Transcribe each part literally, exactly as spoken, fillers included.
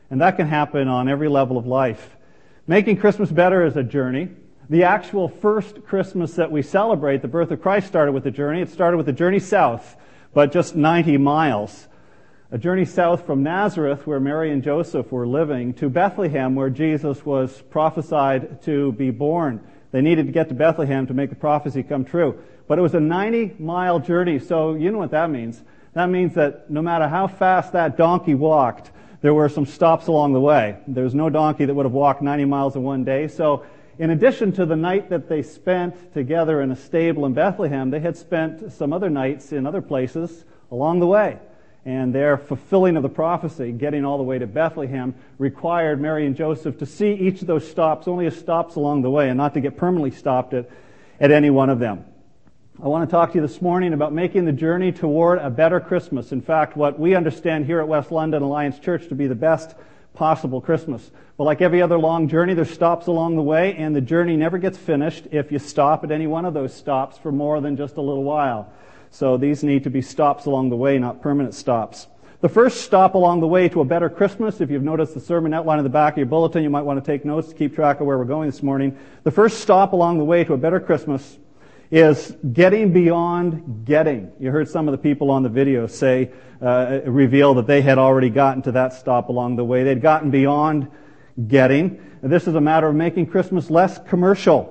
And that can happen on every level of life. Making Christmas better is a journey. The actual first Christmas that we celebrate, the birth of Christ, started with a journey. It started with a journey south, but just ninety miles. A journey south from Nazareth, where Mary and Joseph were living, to Bethlehem, where Jesus was prophesied to be born. They needed to get to Bethlehem to make the prophecy come true. But it was a ninety-mile journey, so you know what that means. That means that no matter how fast that donkey walked, there were some stops along the way. There was no donkey that would have walked ninety miles in one day. So in addition to the night that they spent together in a stable in Bethlehem, they had spent some other nights in other places along the way. And their fulfilling of the prophecy, getting all the way to Bethlehem, required Mary and Joseph to see each of those stops only as stops along the way and not to get permanently stopped at, at any one of them. I want to talk to you this morning about making the journey toward a better Christmas. In fact, what we understand here at West London Alliance Church to be the best possible Christmas. But like every other long journey, there's stops along the way, and the journey never gets finished if you stop at any one of those stops for more than just a little while. So these need to be stops along the way, not permanent stops. The first stop along the way to a better Christmas, if you've noticed the sermon outline in the back of your bulletin, you might want to take notes to keep track of where we're going this morning. The first stop along the way to a better Christmas is getting beyond getting. You heard some of the people on the video say, uh, reveal that they had already gotten to that stop along the way. They'd gotten beyond getting. This is a matter of making Christmas less commercial.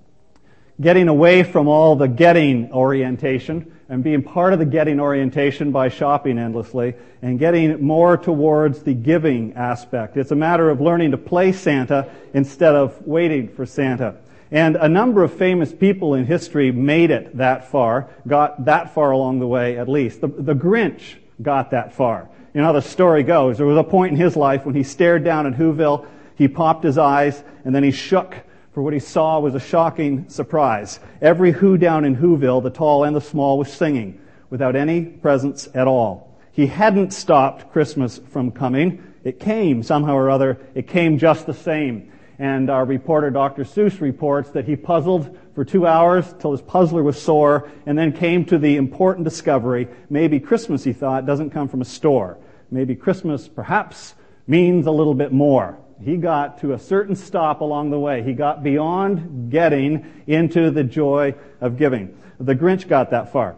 Getting away from all the getting orientation and being part of the getting orientation by shopping endlessly and getting more towards the giving aspect. It's a matter of learning to play Santa instead of waiting for Santa. And a number of famous people in history made it that far, got that far along the way at least. The, the Grinch got that far. You know how the story goes. There was a point in his life when he stared down at Whoville, he popped his eyes, and then he shook, for what he saw was a shocking surprise. Every Who down in Whoville, the tall and the small, was singing without any presents at all. He hadn't stopped Christmas from coming. It came somehow or other. It came just the same. And our reporter, Doctor Seuss, reports that he puzzled for two hours till his puzzler was sore and then came to the important discovery, maybe Christmas, he thought, doesn't come from a store. Maybe Christmas, perhaps, means a little bit more. He got to a certain stop along the way. He got beyond getting into the joy of giving. The Grinch got that far.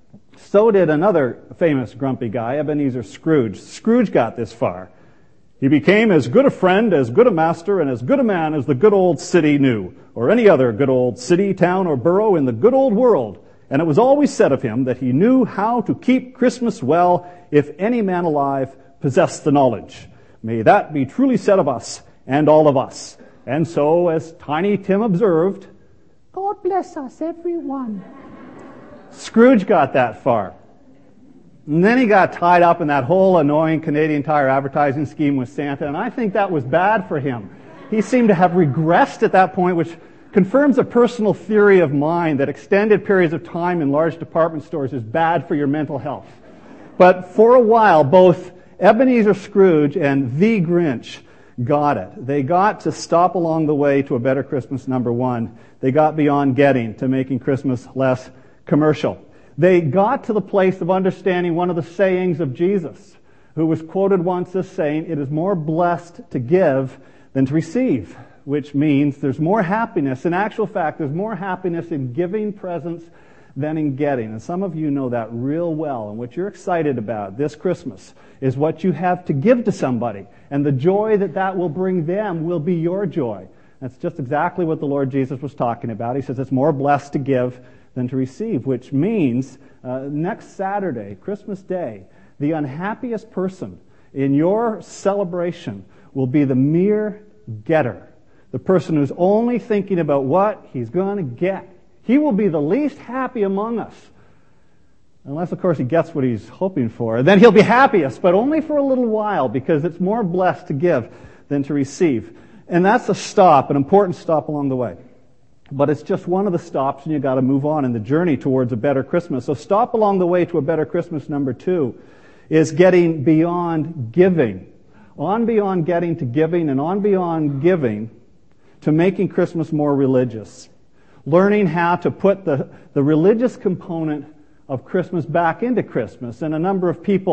So did another famous grumpy guy, Ebenezer Scrooge. Scrooge got this far. He became as good a friend, as good a master, and as good a man as the good old city knew, or any other good old city, town, or borough in the good old world. And it was always said of him that he knew how to keep Christmas well if any man alive possessed the knowledge. May that be truly said of us and all of us. And so, as Tiny Tim observed, God bless us, everyone. Scrooge got that far. And then he got tied up in that whole annoying Canadian Tire advertising scheme with Santa, and I think that was bad for him. He seemed to have regressed at that point, which confirms a personal theory of mine that extended periods of time in large department stores is bad for your mental health. But for a while, both Ebenezer Scrooge and the Grinch got it. They got to stop along the way to a better Christmas, number one. They got beyond getting to making Christmas less commercial. They got to the place of understanding one of the sayings of Jesus, who was quoted once as saying, "It is more blessed to give than to receive," which means there's more happiness. In actual fact, there's more happiness in giving presents than in getting. And some of you know that real well. And what you're excited about this Christmas is what you have to give to somebody. And the joy that that will bring them will be your joy. That's just exactly what the Lord Jesus was talking about. He says it's more blessed to give than to receive, which means uh, next Saturday, Christmas Day, the unhappiest person in your celebration will be the mere getter, the person who's only thinking about what he's going to get. He will be the least happy among us, unless, of course, he gets what he's hoping for. Then he'll be happiest, but only for a little while, because it's more blessed to give than to receive. And that's a stop, an important stop along the way. But it's just one of the stops, and you've got to move on in the journey towards a better Christmas. So stop along the way to a better Christmas, number two, is getting beyond giving. On beyond getting to giving, and on beyond giving to making Christmas more religious. Learning how to put the, the religious component of Christmas back into Christmas. And a number of people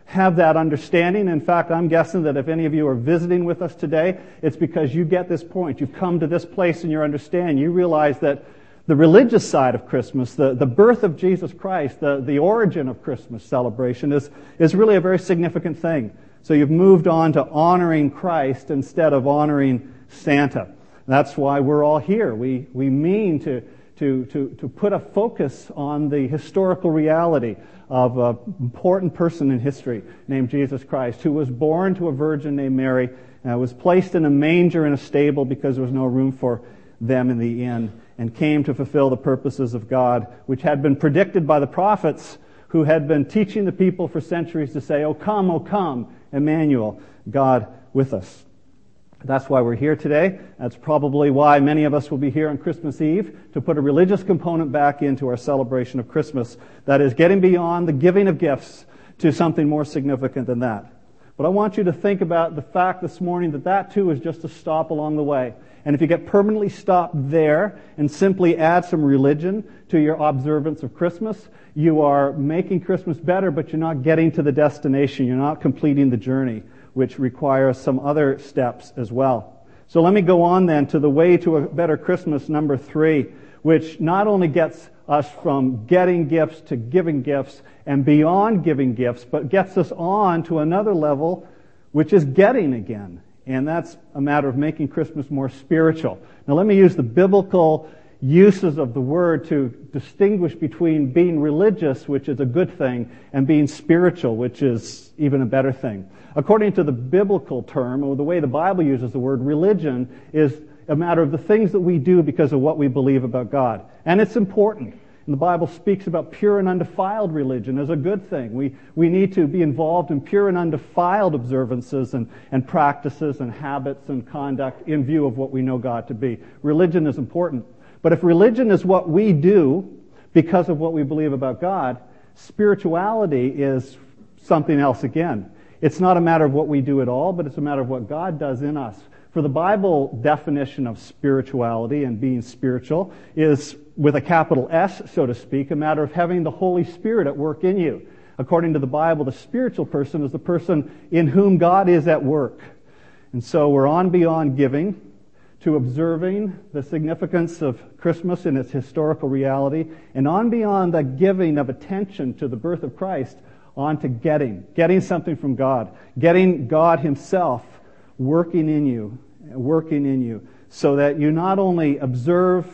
have that understanding. In fact, I'm guessing that if any of you are visiting with us today, it's because you get this point. You've come to this place in your understanding. You realize that the religious side of Christmas, the, the birth of Jesus Christ, the, the origin of Christmas celebration is, is really a very significant thing. So you've moved on to honoring Christ instead of honoring Santa. That's why we're all here. We, we mean to, to, to, to put a focus on the historical reality of an important person in history named Jesus Christ, who was born to a virgin named Mary, uh, was placed in a manger in a stable because there was no room for them in the inn, and came to fulfill the purposes of God, which had been predicted by the prophets who had been teaching the people for centuries to say, "O come, O come, Emmanuel, God with us." That's why we're here today. That's probably why many of us will be here on Christmas Eve, to put a religious component back into our celebration of Christmas. That is, getting beyond the giving of gifts to something more significant than that. But I want you to think about the fact this morning that that too is just a stop along the way. And if you get permanently stopped there and simply add some religion to your observance of Christmas, you are making Christmas better, but you're not getting to the destination. You're not completing the journey, which requires some other steps as well. So let me go on then to the way to a better Christmas, number three, which not only gets us from getting gifts to giving gifts and beyond giving gifts, but gets us on to another level, which is getting again. And that's a matter of making Christmas more spiritual. Now let me use the biblical uses of the word to distinguish between being religious, which is a good thing, and being spiritual, which is even a better thing. According to the biblical term, or the way the Bible uses the word, religion is a matter of the things that we do because of what we believe about God. And it's important. And the Bible speaks about pure and undefiled religion as a good thing. We we need to be involved in pure and undefiled observances and, and practices and habits and conduct in view of what we know God to be. Religion is important. But if religion is what we do because of what we believe about God, spirituality is something else again. It's not a matter of what we do at all, but it's a matter of what God does in us. For the Bible definition of spirituality and being spiritual is, with a capital S, so to speak, a matter of having the Holy Spirit at work in you. According to the Bible, the spiritual person is the person in whom God is at work. And so we're on beyond giving to observing the significance of Christmas in its historical reality, and on beyond the giving of attention to the birth of Christ, on to getting, getting something from God, getting God Himself working in you, working in you, so that you not only observe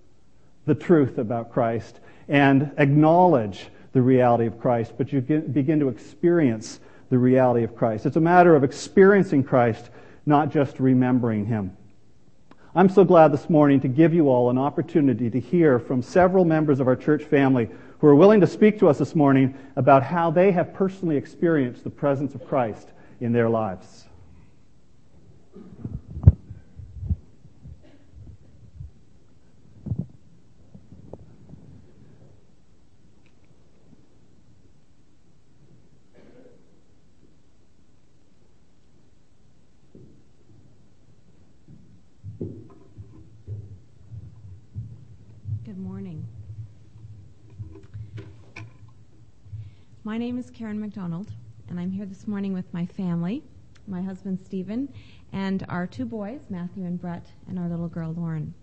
the truth about Christ and acknowledge the reality of Christ, but you begin to experience the reality of Christ. It's a matter of experiencing Christ, not just remembering Him. I'm so glad this morning to give you all an opportunity to hear from several members of our church family who are willing to speak to us this morning about how they have personally experienced the presence of Christ in their lives. Good morning. My name is Karen McDonald, and I'm here this morning with my family, my husband Stephen, and our two boys, Matthew and Brett, and our little girl Lauren.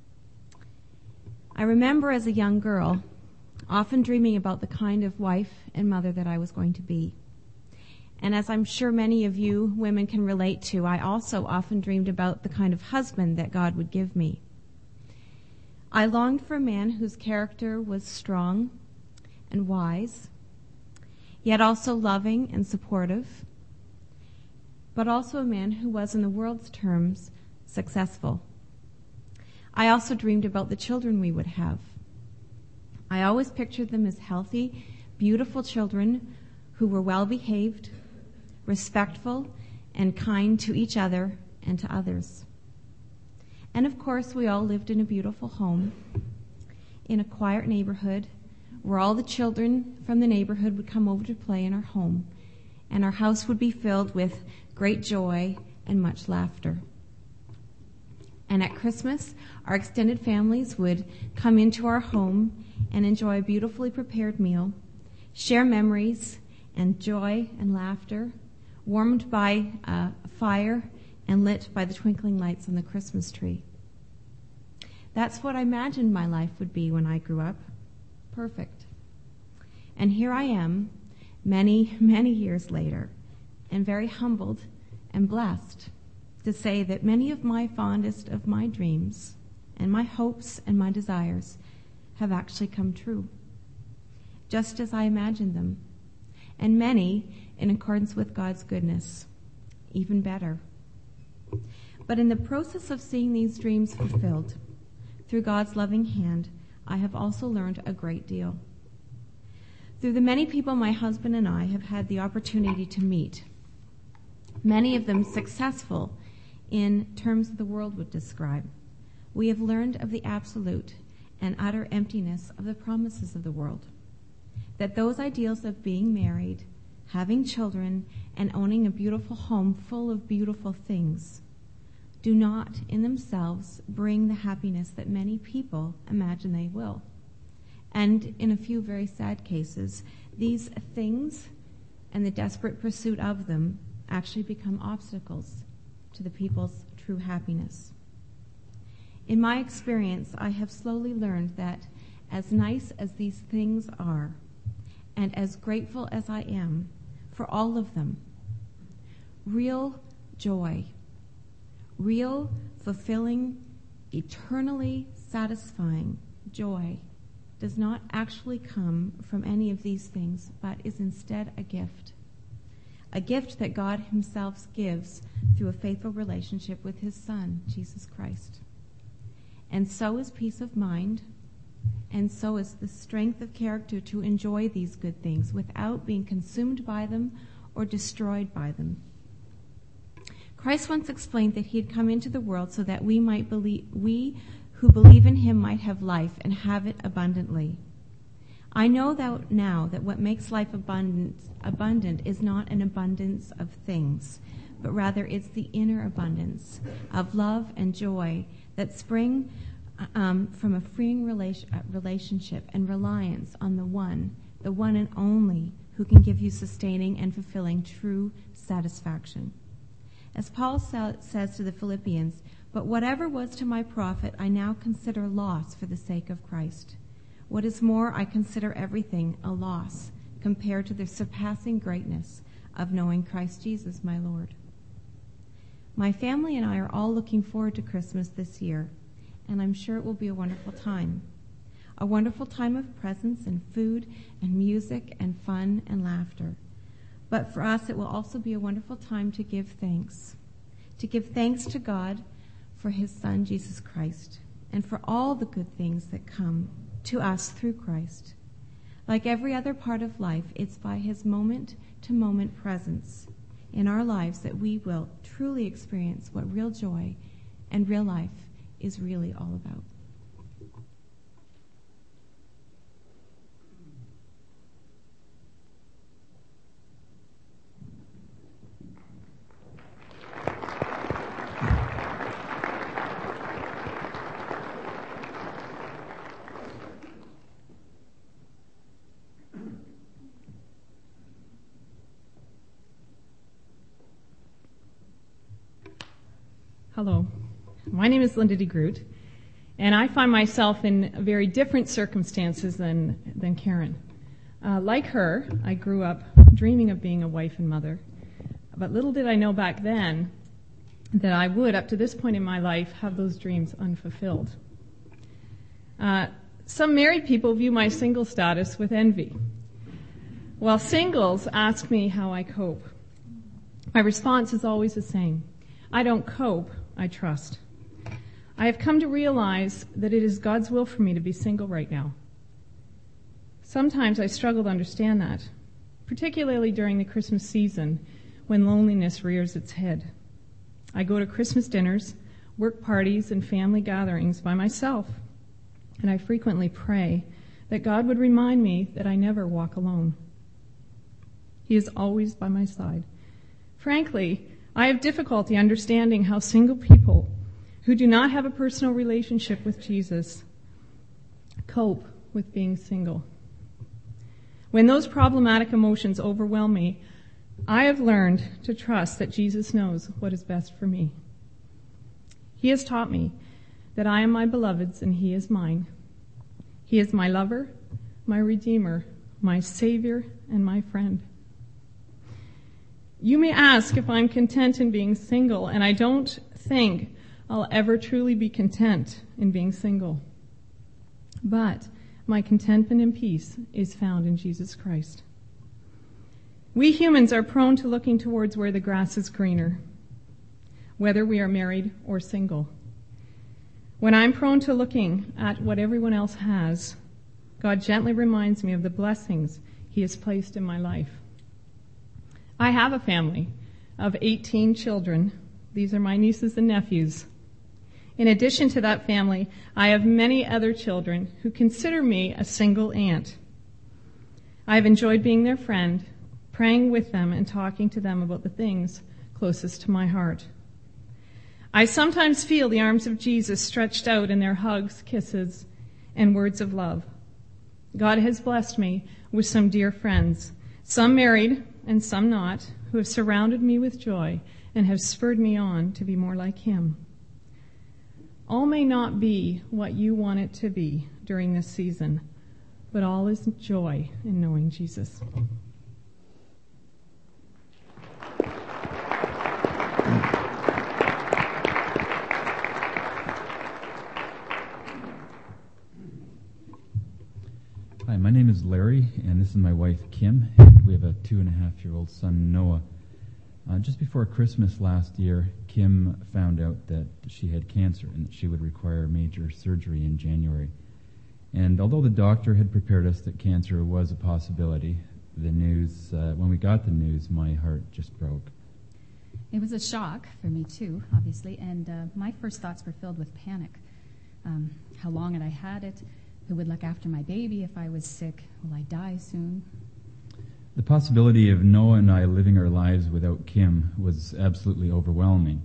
I remember as a young girl often dreaming about the kind of wife and mother that I was going to be. And as I'm sure many of you women can relate to, I also often dreamed about the kind of husband that God would give me. I longed for a man whose character was strong and wise, yet also loving and supportive, but also a man who was, in the world's terms, successful. I also dreamed about the children we would have. I always pictured them as healthy, beautiful children who were well-behaved, respectful, and kind to each other and to others. And of course, we all lived in a beautiful home, in a quiet neighborhood, where all the children from the neighborhood would come over to play in our home, and our house would be filled with great joy and much laughter. And at Christmas, our extended families would come into our home and enjoy a beautifully prepared meal, share memories, and joy and laughter, warmed by a fire and lit by the twinkling lights on the Christmas tree. That's what I imagined my life would be when I grew up. Perfect. And here I am, many, many years later, and very humbled and blessed to say that many of my fondest of my dreams and my hopes and my desires have actually come true, just as I imagined them, and many in accordance with God's goodness, even better. But in the process of seeing these dreams fulfilled, through God's loving hand, I have also learned a great deal. Through the many people my husband and I have had the opportunity to meet, many of them successful in terms the world would describe, we have learned of the absolute and utter emptiness of the promises of the world. That those ideals of being married, having children, and owning a beautiful home full of beautiful things do not in themselves bring the happiness that many people imagine they will. And in a few very sad cases, these things and the desperate pursuit of them actually become obstacles to the people's true happiness. In my experience, I have slowly learned that as nice as these things are, and as grateful as I am for all of them, real joy, real, fulfilling, eternally satisfying joy does not actually come from any of these things, but is instead a gift. A gift that God himself gives through a faithful relationship with his Son, Jesus Christ. And so is peace of mind, and so is the strength of character to enjoy these good things without being consumed by them or destroyed by them. Christ once explained that he had come into the world so that we might believe, we who believe in him might have life and have it abundantly. I know that now that what makes life abundant, abundant is not an abundance of things, but rather it's the inner abundance of love and joy that spring um, from a freeing relation, uh, relationship and reliance on the one, the one and only, who can give you sustaining and fulfilling true satisfaction. As Paul sa- says to the Philippians, "But whatever was to my profit, I now consider loss for the sake of Christ. What is more, I consider everything a loss compared to the surpassing greatness of knowing Christ Jesus, my Lord." My family and I are all looking forward to Christmas this year, and I'm sure it will be a wonderful time. A wonderful time of presents and food and music and fun and laughter. But for us, it will also be a wonderful time to give thanks. To give thanks to God for his Son, Jesus Christ, and for all the good things that come to us through Christ. Like every other part of life, it's by his moment-to-moment presence in our lives that we will truly experience what real joy and real life is really all about. Hello, my name is Linda DeGroot, and I find myself in very different circumstances than, than Karen. Uh, like her, I grew up dreaming of being a wife and mother, but little did I know back then that I would, up to this point in my life, have those dreams unfulfilled. Uh, some married people view my single status with envy, while singles ask me how I cope. My response is always the same. I don't cope, I trust. I have come to realize that it is God's will for me to be single right now. Sometimes I struggle to understand that, particularly during the Christmas season when loneliness rears its head. I go to Christmas dinners, work parties, and family gatherings by myself, and I frequently pray that God would remind me that I never walk alone. He is always by my side. Frankly, I have difficulty understanding how single people who do not have a personal relationship with Jesus cope with being single. When those problematic emotions overwhelm me, I have learned to trust that Jesus knows what is best for me. He has taught me that I am my beloved's and he is mine. He is my lover, my redeemer, my savior, and my friend. You may ask if I'm content in being single, and I don't think I'll ever truly be content in being single. But my contentment and peace is found in Jesus Christ. We humans are prone to looking towards where the grass is greener, whether we are married or single. When I'm prone to looking at what everyone else has, God gently reminds me of the blessings he has placed in my life. I have a family of eighteen children. These are my nieces and nephews. In addition to that family, I have many other children who consider me a single aunt. I have enjoyed being their friend, praying with them and talking to them about the things closest to my heart. I sometimes feel the arms of Jesus stretched out in their hugs, kisses, and words of love. God has blessed me with some dear friends, some married and some not, who have surrounded me with joy and have spurred me on to be more like him. All may not be what you want it to be during this season, but all is joy in knowing Jesus. Hi, my name is Larry, and this is my wife, Kim, and we have a two-and-a-half-year-old son, Noah. Uh, just before Christmas last year, Kim found out that she had cancer and that she would require major surgery in January. And although the doctor had prepared us that cancer was a possibility, the news, uh, when we got the news, my heart just broke. It was a shock for me, too, obviously, and uh, my first thoughts were filled with panic. Um, how long had I had it? Who would look after my baby if I was sick? Will I die soon? The possibility of Noah and I living our lives without Kim was absolutely overwhelming.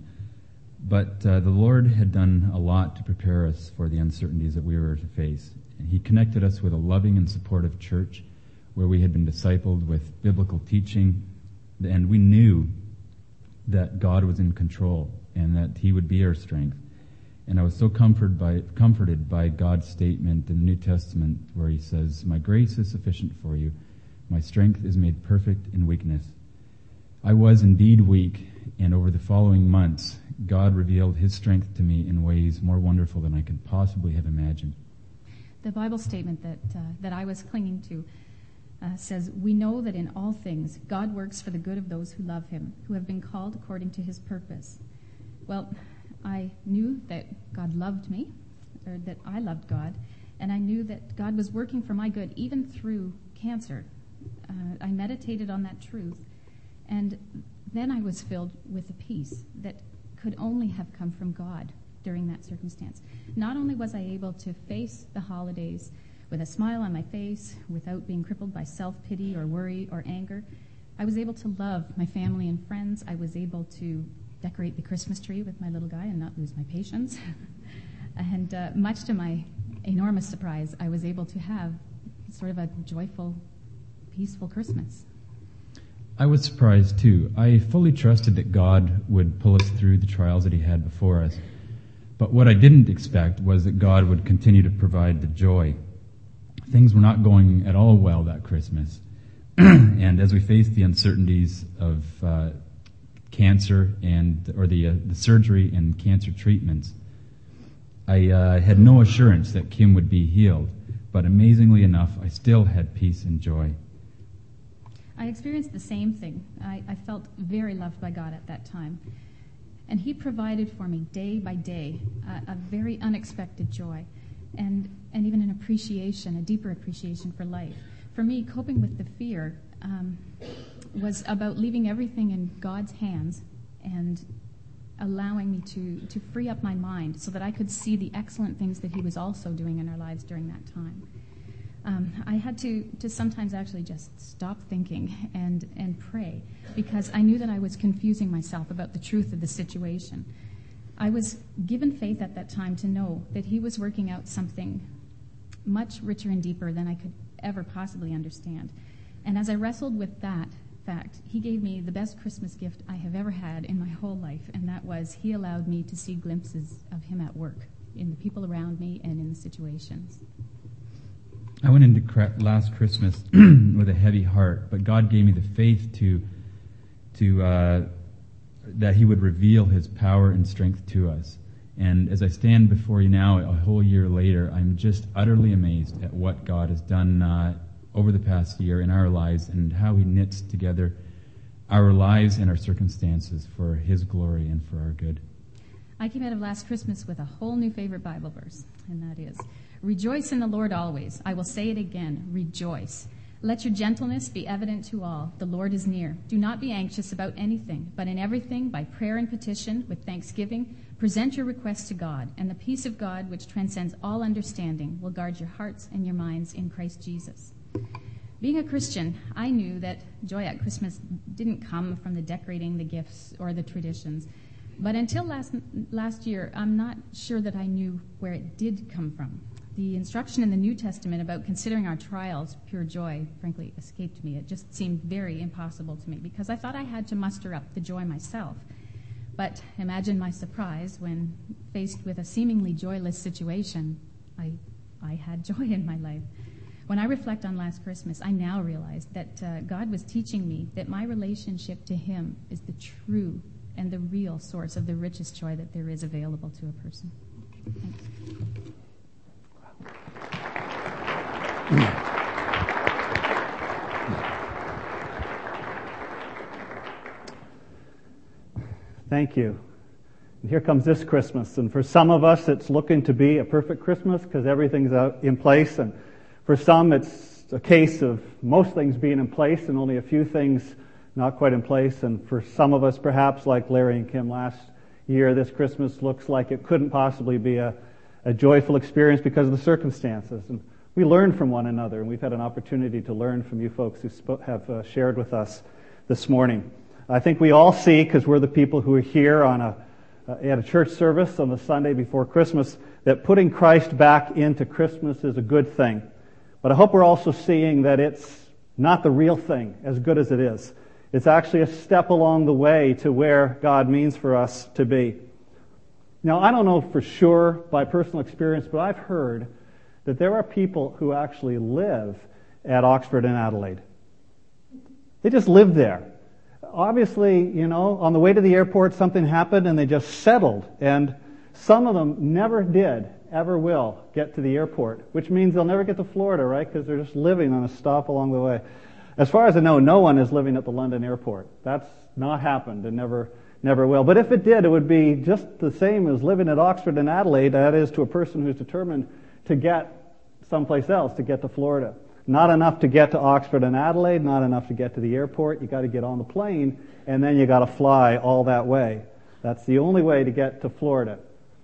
But uh, the Lord had done a lot to prepare us for the uncertainties that we were to face. And he connected us with a loving and supportive church where we had been discipled with biblical teaching, and we knew that God was in control and that he would be our strength. And I was so comforted by, comforted by God's statement in the New Testament where he says, "My grace is sufficient for you. My strength is made perfect in weakness." I was indeed weak, and over the following months, God revealed his strength to me in ways more wonderful than I could possibly have imagined. The Bible statement that uh, that I was clinging to uh, says, "We know that in all things God works for the good of those who love him, who have been called according to his purpose." Well, I knew that God loved me, or that I loved God, and I knew that God was working for my good even through cancer. Uh, I meditated on that truth, and then I was filled with a peace that could only have come from God during that circumstance. Not only was I able to face the holidays with a smile on my face, without being crippled by self-pity or worry or anger, I was able to love my family and friends. I was able to decorate the Christmas tree with my little guy and not lose my patience. And uh, much to my enormous surprise, I was able to have sort of a joyful, peaceful Christmas. I was surprised too. I fully trusted that God would pull us through the trials that he had before us. But what I didn't expect was that God would continue to provide the joy. Things were not going at all well that Christmas. And as we faced the uncertainties of uh, cancer and or the uh, the surgery and cancer treatments, I uh, had no assurance that Kim would be healed. But amazingly enough, I still had peace and joy. I experienced the same thing. I, I felt very loved by God at that time. And he provided for me day by day uh, a very unexpected joy and, and even an appreciation, a deeper appreciation for life. For me, coping with the fear um, was about leaving everything in God's hands and allowing me to, to free up my mind so that I could see the excellent things that he was also doing in our lives during that time. Um, I had to, to sometimes actually just stop thinking and, and pray because I knew that I was confusing myself about the truth of the situation. I was given faith at that time to know that he was working out something much richer and deeper than I could ever possibly understand. And as I wrestled with that fact, he gave me the best Christmas gift I have ever had in my whole life, and that was he allowed me to see glimpses of him at work, in the people around me and in the situations. I went into cra- last Christmas with a heavy heart, but God gave me the faith to, to uh, that he would reveal his power and strength to us. And as I stand before you now, a whole year later, I'm just utterly amazed at what God has done uh, over the past year in our lives and how he knits together our lives and our circumstances for his glory and for our good. I came out of last Christmas with a whole new favorite Bible verse, and that is, "Rejoice in the Lord always. I will say it again, rejoice. Let your gentleness be evident to all. The Lord is near. Do not be anxious about anything, but in everything, by prayer and petition, with thanksgiving, present your requests to God, and the peace of God, which transcends all understanding, will guard your hearts and your minds in Christ Jesus." Being a Christian, I knew that joy at Christmas didn't come from the decorating, the gifts, or the traditions. But until last last year, I'm not sure that I knew where it did come from. The instruction in the New Testament about considering our trials pure joy, frankly, escaped me. It just seemed very impossible to me because I thought I had to muster up the joy myself. But imagine my surprise when, faced with a seemingly joyless situation, I, I had joy in my life. When I reflect on last Christmas, I now realize that uh, God was teaching me that my relationship to him is the true and the real source of the richest joy that there is available to a person. Thanks. Thank you. And here comes this Christmas. And for some of us, it's looking to be a perfect Christmas because everything's out in place. And for some, it's a case of most things being in place and only a few things not quite in place. And for some of us, perhaps like Larry and Kim last year, this Christmas looks like it couldn't possibly be a, a joyful experience because of the circumstances. And we learn from one another, and we've had an opportunity to learn from you folks who sp- have uh, shared with us this morning. I think we all see, because we're the people who are here on a uh, at a church service on the Sunday before Christmas, that putting Christ back into Christmas is a good thing. But I hope we're also seeing that it's not the real thing, as good as it is. It's actually a step along the way to where God means for us to be. Now, I don't know for sure by personal experience, but I've heard that there are people who actually live at Oxford and Adelaide. They just live there. Obviously, you know, on the way to the airport, something happened and they just settled. And some of them never did, ever will, get to the airport, which means they'll never get to Florida, right? Because they're just living on a stop along the way. As far as I know, no one is living at the London airport. That's not happened and never never will. But if it did, it would be just the same as living at Oxford and Adelaide, that is, to a person who's determined to get someplace else, to get to Florida. Not enough to get to Oxford and Adelaide, not enough to get to the airport. You got to get on the plane, and then you got to fly all that way. That's the only way to get to Florida.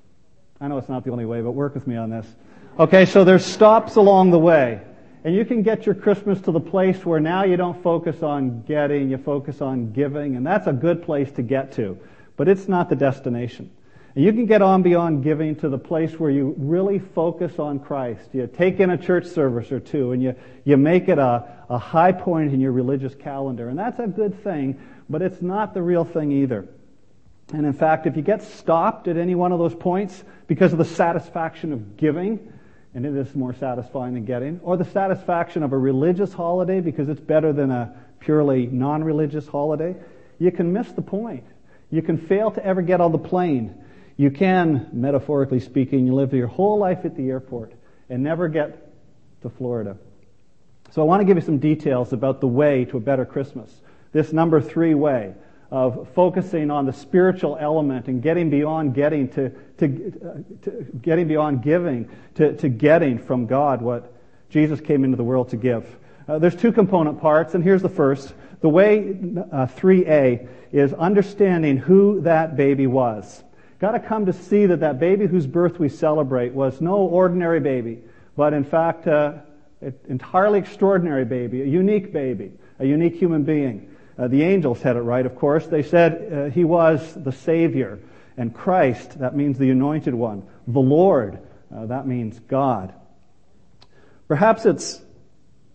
I know it's not the only way, but work with me on this. Okay, so there's stops along the way. And you can get your Christmas to the place where now you don't focus on getting, you focus on giving, and that's a good place to get to. But it's not the destination. And you can get on beyond giving to the place where you really focus on Christ. You take in a church service or two, and you, you make it a, a high point in your religious calendar. And that's a good thing, but it's not the real thing either. And in fact, if you get stopped at any one of those points because of the satisfaction of giving, and it is more satisfying than getting, or the satisfaction of a religious holiday because it's better than a purely non-religious holiday, you can miss the point. You can fail to ever get on the plane. You can, metaphorically speaking, you live your whole life at the airport and never get to Florida. So I want to give you some details about the way to a better Christmas. This number three way of focusing on the spiritual element and getting beyond getting to, to, uh, to getting beyond giving to, to getting from God what Jesus came into the world to give. Uh, there's two component parts, and here's the first. The way uh, three A is understanding who that baby was. Got to come to see that that baby whose birth we celebrate was no ordinary baby, but in fact uh, an entirely extraordinary baby, a unique baby, a unique human being. Uh, the angels had it right, of course. They said uh, he was the Savior. And Christ, that means the Anointed One. The Lord, uh, that means God. Perhaps it's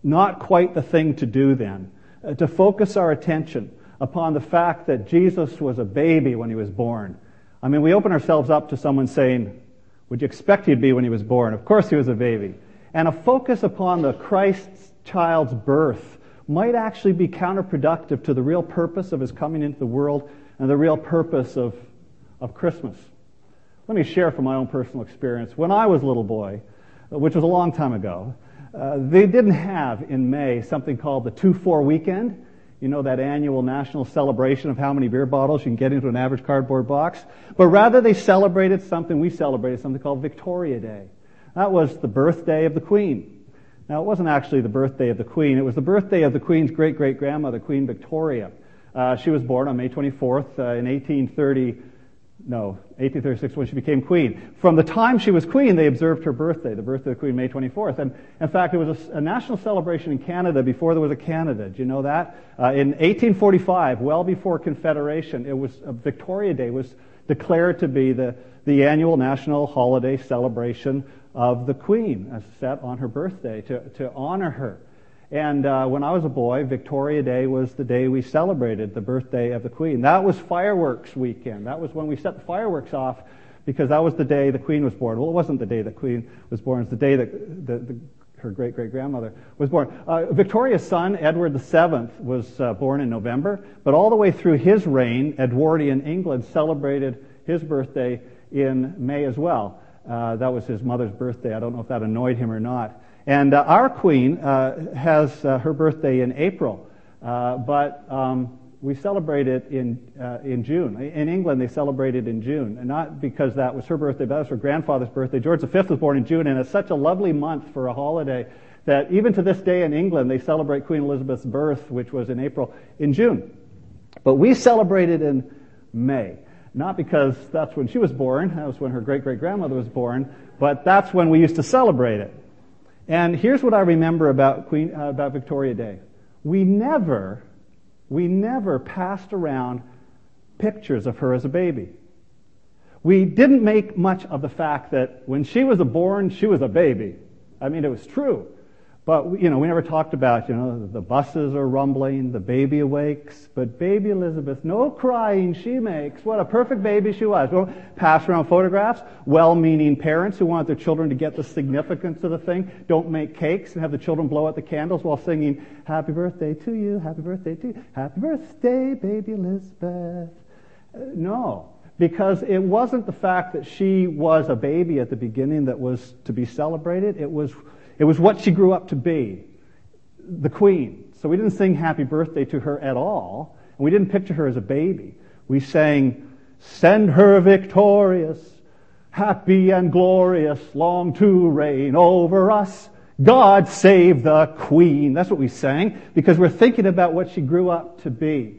not quite the thing to do then, uh, to focus our attention upon the fact that Jesus was a baby when he was born. I mean, we open ourselves up to someone saying, would you expect he'd be when he was born? Of course he was a baby. And a focus upon the Christ child's birth might actually be counterproductive to the real purpose of his coming into the world and the real purpose of, of Christmas. Let me share from my own personal experience. When I was a little boy, which was a long time ago, uh, they didn't have in May something called the two four weekend. You know, that annual national celebration of how many beer bottles you can get into an average cardboard box. But rather they celebrated something, we celebrated something called Victoria Day. That was the birthday of the Queen. Now, it wasn't actually the birthday of the Queen. It was the birthday of the Queen's great-great-grandmother, Queen Victoria. Uh, she was born on May twenty-fourth uh, in eighteen thirty, no, eighteen thirty-six when she became Queen. From the time she was Queen, they observed her birthday, the birthday of the Queen, May twenty-fourth. And in fact, it was a, a national celebration in Canada before there was a Canada. Do you know that? Uh, in eighteen forty-five, well before Confederation, it was uh, Victoria Day was declared to be the, the annual national holiday celebration of the Queen, uh, set on her birthday to, to honor her. And uh, when I was a boy, Victoria Day was the day we celebrated the birthday of the Queen. That was fireworks weekend. That was when we set the fireworks off because that was the day the Queen was born. Well, it wasn't the day the Queen was born. It was the day that the, the, her great-great-grandmother was born. Uh, Victoria's son, Edward the Seventh, was uh, born in November, but all the way through his reign, Edwardian England celebrated his birthday in May as well. Uh, that was his mother's birthday. I don't know if that annoyed him or not. And uh, our Queen uh, has uh, her birthday in April, uh, but um, we celebrate it in uh, in June. In England, they celebrate it in June, and not because that was her birthday, but that was her grandfather's birthday. George the Fifth was born in June, and it's such a lovely month for a holiday that even to this day in England, they celebrate Queen Elizabeth's birth, which was in April, in June. But we celebrate it in May. Not because that's when she was born, that was when her great-great-grandmother was born, but that's when we used to celebrate it. And here's what I remember about Queen, uh, about Victoria Day. We never, we never passed around pictures of her as a baby. We didn't make much of the fact that when she was born, she was a baby. I mean, it was true. But, you know, we never talked about, you know, the buses are rumbling, the baby awakes, but baby Elizabeth, no crying she makes. What a perfect baby she was. We'll pass around photographs. Well-meaning parents who want their children to get the significance of the thing don't make cakes and have the children blow out the candles while singing, happy birthday to you, happy birthday to you, happy birthday, baby Elizabeth. Uh, no. Because it wasn't the fact that she was a baby at the beginning that was to be celebrated. It was It was what she grew up to be, the Queen. So we didn't sing happy birthday to her at all, and we didn't picture her as a baby. We sang, send her victorious, happy and glorious, long to reign over us. God save the Queen. That's what we sang, because we're thinking about what she grew up to be.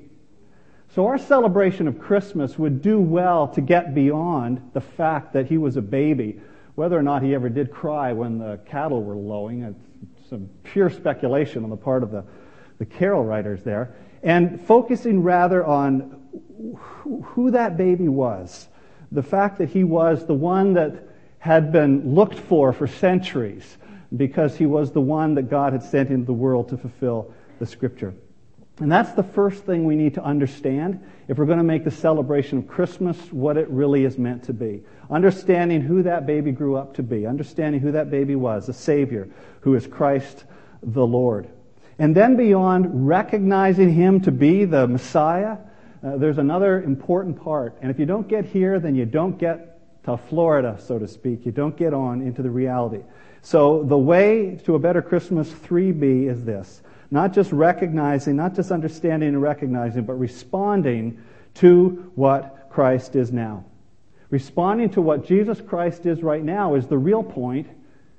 So our celebration of Christmas would do well to get beyond the fact that he was a baby. Whether or not he ever did cry when the cattle were lowing, it's some pure speculation on the part of the, the carol writers there. And focusing rather on who, who that baby was. The fact that he was the one that had been looked for for centuries because he was the one that God had sent into the world to fulfill the Scripture. And that's the first thing we need to understand if we're going to make the celebration of Christmas what it really is meant to be. Understanding who that baby grew up to be. Understanding who that baby was, the Savior, who is Christ the Lord. And then beyond recognizing him to be the Messiah, uh, there's another important part. And if you don't get here, then you don't get to Florida, so to speak. You don't get on into the reality. So the way to a better Christmas three B is this. Not just recognizing, not just understanding and recognizing, but responding to what Christ is now. Responding to what Jesus Christ is right now is the real point,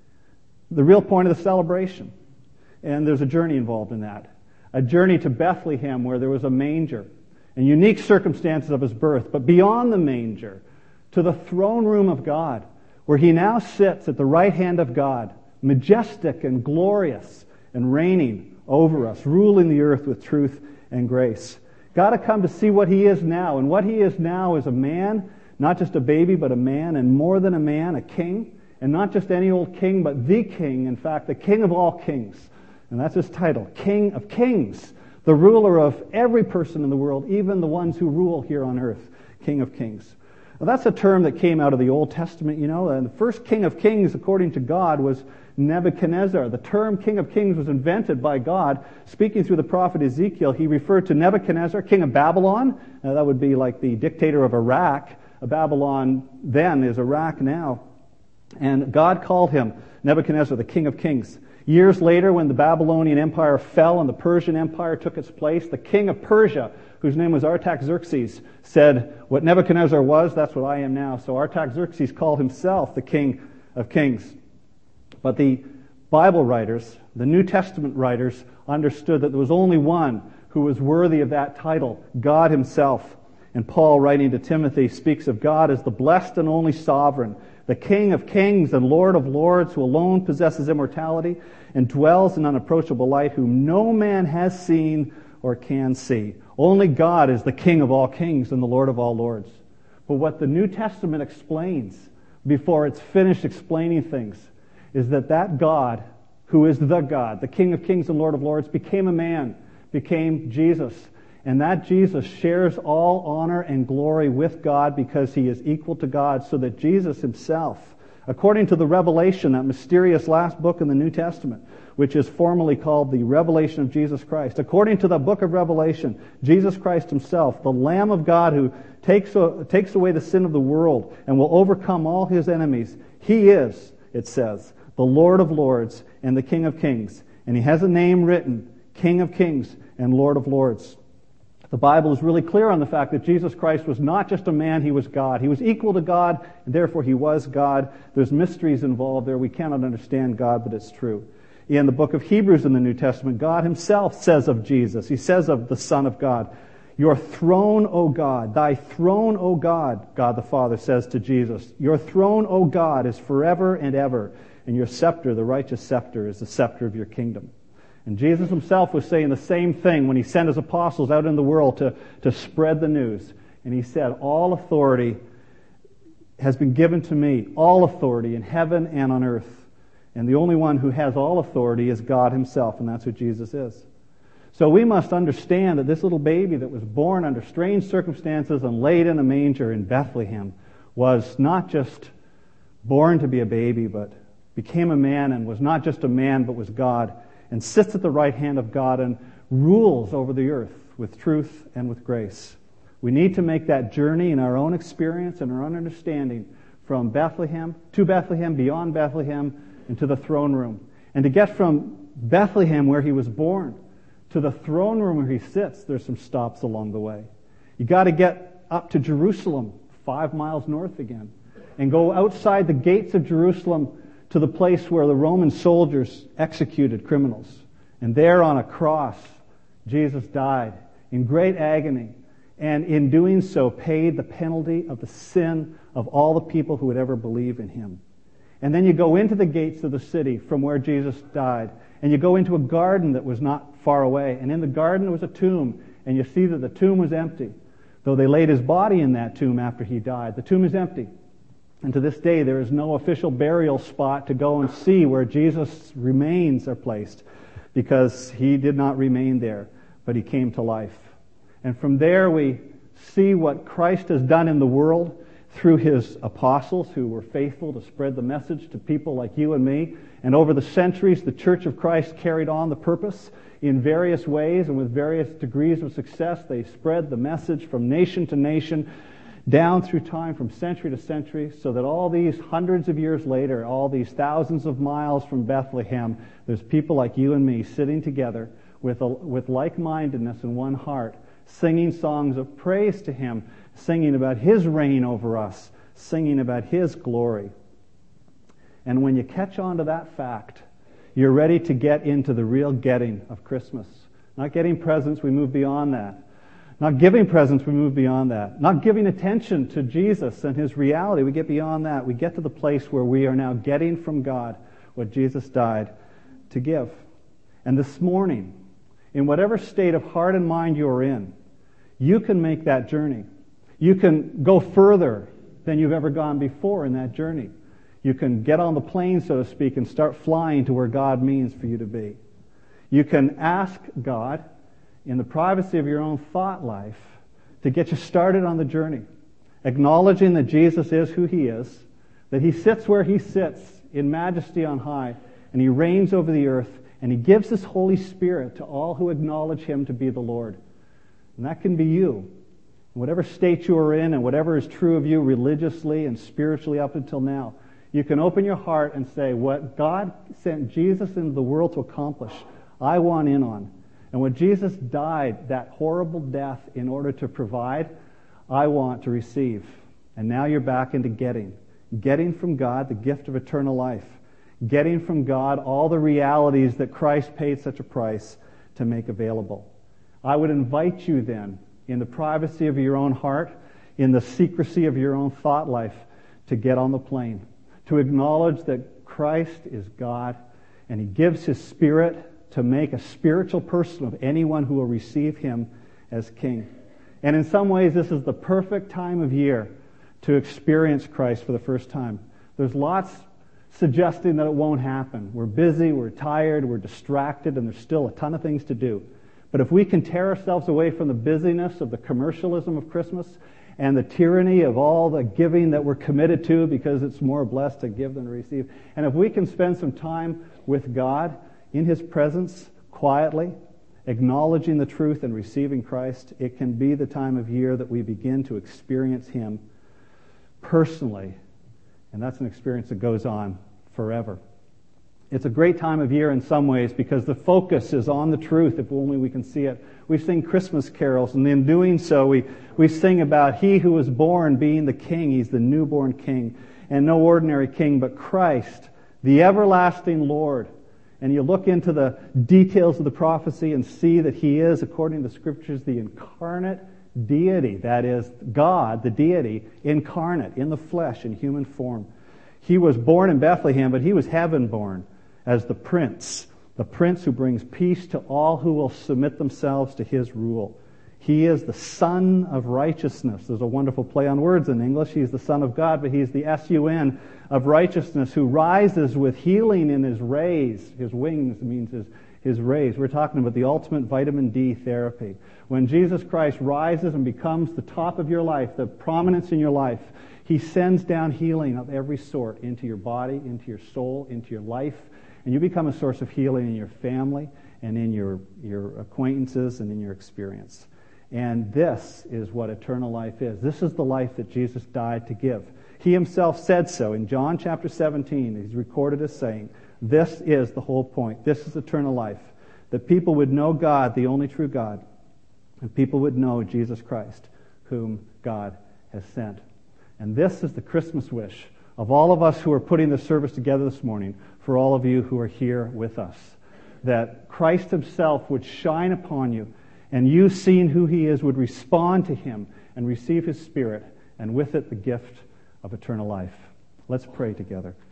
the real point of the celebration. And there's a journey involved in that. A journey to Bethlehem where there was a manger and unique circumstances of his birth. But beyond the manger, to the throne room of God, where he now sits at the right hand of God, majestic and glorious and reigning over us, ruling the earth with truth and grace. Got to come to see what he is now. And what he is now is a man, not just a baby, but a man, and more than a man, a king. And not just any old king, but the king, in fact, the king of all kings. And that's his title, King of Kings, the ruler of every person in the world, even the ones who rule here on earth, King of Kings. Well, that's a term that came out of the Old Testament, you know, and the first King of Kings, according to God, was Nebuchadnezzar. The term King of Kings was invented by God. Speaking through the prophet Ezekiel, he referred to Nebuchadnezzar, king of Babylon. Uh, that would be like the dictator of Iraq. Babylon then is Iraq now. And God called him Nebuchadnezzar, the King of Kings. Years later, when the Babylonian Empire fell and the Persian Empire took its place, the king of Persia, whose name was Artaxerxes, said, what Nebuchadnezzar was, that's what I am now. So Artaxerxes called himself the King of Kings. But the Bible writers, the New Testament writers, understood that there was only one who was worthy of that title, God himself. And Paul, writing to Timothy, speaks of God as the blessed and only sovereign, the King of kings and Lord of lords, who alone possesses immortality and dwells in unapproachable light, whom no man has seen or can see. Only God is the King of all kings and the Lord of all lords. But what the New Testament explains before it's finished explaining things is that that God, who is the God, the King of kings and Lord of lords, became a man, became Jesus. And that Jesus shares all honor and glory with God because he is equal to God, so that Jesus himself, according to the Revelation, that mysterious last book in the New Testament, which is formally called the Revelation of Jesus Christ, according to the book of Revelation, Jesus Christ himself, the Lamb of God who takes, uh, takes away the sin of the world and will overcome all his enemies, he is, it says, the Lord of lords and the King of kings. And he has a name written, King of kings and Lord of lords. The Bible is really clear on the fact that Jesus Christ was not just a man, he was God. He was equal to God, and therefore he was God. There's mysteries involved there. We cannot understand God, but it's true. In the book of Hebrews in the New Testament, God himself says of Jesus, he says of the Son of God, your throne, O God, thy throne, O God, God the Father says to Jesus, your throne, O God, is forever and ever, and your scepter, the righteous scepter, is the scepter of your kingdom. And Jesus himself was saying the same thing when he sent his apostles out in the world to, to spread the news. And he said, all authority has been given to me, all authority in heaven and on earth. And the only one who has all authority is God himself, and that's who Jesus is. So we must understand that this little baby that was born under strange circumstances and laid in a manger in Bethlehem was not just born to be a baby, but became a man, and was not just a man, but was God, and sits at the right hand of God and rules over the earth with truth and with grace. We need to make that journey in our own experience and our own understanding from Bethlehem to Bethlehem, beyond Bethlehem, and to the throne room. And to get from Bethlehem, where he was born, to the throne room where he sits, there's some stops along the way. You got to get up to Jerusalem, five miles north again, and go outside the gates of Jerusalem to the place where the Roman soldiers executed criminals. And there on a cross, Jesus died in great agony, and in doing so paid the penalty of the sin of all the people who would ever believe in him. And then you go into the gates of the city from where Jesus died, and you go into a garden that was not far away. And in the garden was a tomb, and you see that the tomb was empty. Though they laid his body in that tomb after he died, the tomb is empty. And to this day, there is no official burial spot to go and see where Jesus' remains are placed, because he did not remain there, but he came to life. And from there we see what Christ has done in the world through his apostles, who were faithful to spread the message to people like you and me. And over the centuries, the Church of Christ carried on the purpose in various ways and with various degrees of success. They spread the message from nation to nation, down through time, from century to century, so that all these hundreds of years later, all these thousands of miles from Bethlehem, there's people like you and me sitting together with a, with like-mindedness in one heart, singing songs of praise to him, singing about his reign over us, singing about his glory. And when you catch on to that fact, you're ready to get into the real getting of Christmas. Not getting presents, we move beyond that. Not giving presents, we move beyond that. Not giving attention to Jesus and his reality, we get beyond that. We get to the place where we are now getting from God what Jesus died to give. And this morning, in whatever state of heart and mind you're in, you can make that journey. You can go further than you've ever gone before in that journey. You can get on the plane, so to speak, and start flying to where God means for you to be. You can ask God in the privacy of your own thought life to get you started on the journey, acknowledging that Jesus is who He is, that He sits where He sits in majesty on high, and He reigns over the earth, and He gives His Holy Spirit to all who acknowledge Him to be the Lord. And that can be you. Whatever state you are in and whatever is true of you religiously and spiritually up until now, you can open your heart and say, what God sent Jesus into the world to accomplish, I want in on. And when Jesus died that horrible death in order to provide, I want to receive. And now you're back into getting. Getting from God the gift of eternal life. Getting from God all the realities that Christ paid such a price to make available. I would invite you then, in the privacy of your own heart, in the secrecy of your own thought life, to get on the plane. To acknowledge that Christ is God, and He gives His Spirit to make a spiritual person of anyone who will receive Him as King. And in some ways, this is the perfect time of year to experience Christ for the first time. There's lots suggesting that it won't happen. We're busy, we're tired, we're distracted, and there's still a ton of things to do. But if we can tear ourselves away from the busyness of the commercialism of Christmas and the tyranny of all the giving that we're committed to because it's more blessed to give than to receive, and if we can spend some time with God in His presence, quietly, acknowledging the truth and receiving Christ, it can be the time of year that we begin to experience Him personally. And that's an experience that goes on forever. It's a great time of year in some ways because the focus is on the truth, if only we can see it. We sing Christmas carols, and in doing so, we, we sing about He who was born being the King. He's the newborn King, and no ordinary King, but Christ, the everlasting Lord. And you look into the details of the prophecy and see that He is, according to the Scriptures, the incarnate deity. That is, God, the deity, incarnate, in the flesh, in human form. He was born in Bethlehem, but He was heaven-born as the Prince, the Prince who brings peace to all who will submit themselves to His rule. He is the Son of Righteousness. There's a wonderful play on words in English. He's the Son of God, but He's the S U N of righteousness, who rises with healing in His rays. His wings means His, his rays. We're talking about the ultimate vitamin D therapy. When Jesus Christ rises and becomes the top of your life, the prominence in your life, He sends down healing of every sort into your body, into your soul, into your life, and you become a source of healing in your family and in your, your acquaintances and in your experience. And this is what eternal life is. This is the life that Jesus died to give. He Himself said so in John chapter seventeen. He's recorded as saying, this is the whole point. This is eternal life. That people would know God, the only true God, and people would know Jesus Christ, whom God has sent. And this is the Christmas wish of all of us who are putting this service together this morning, for all of you who are here with us. That Christ Himself would shine upon you, and you, seeing who He is, would respond to Him and receive His Spirit, and with it the gift of eternal life. Let's pray together.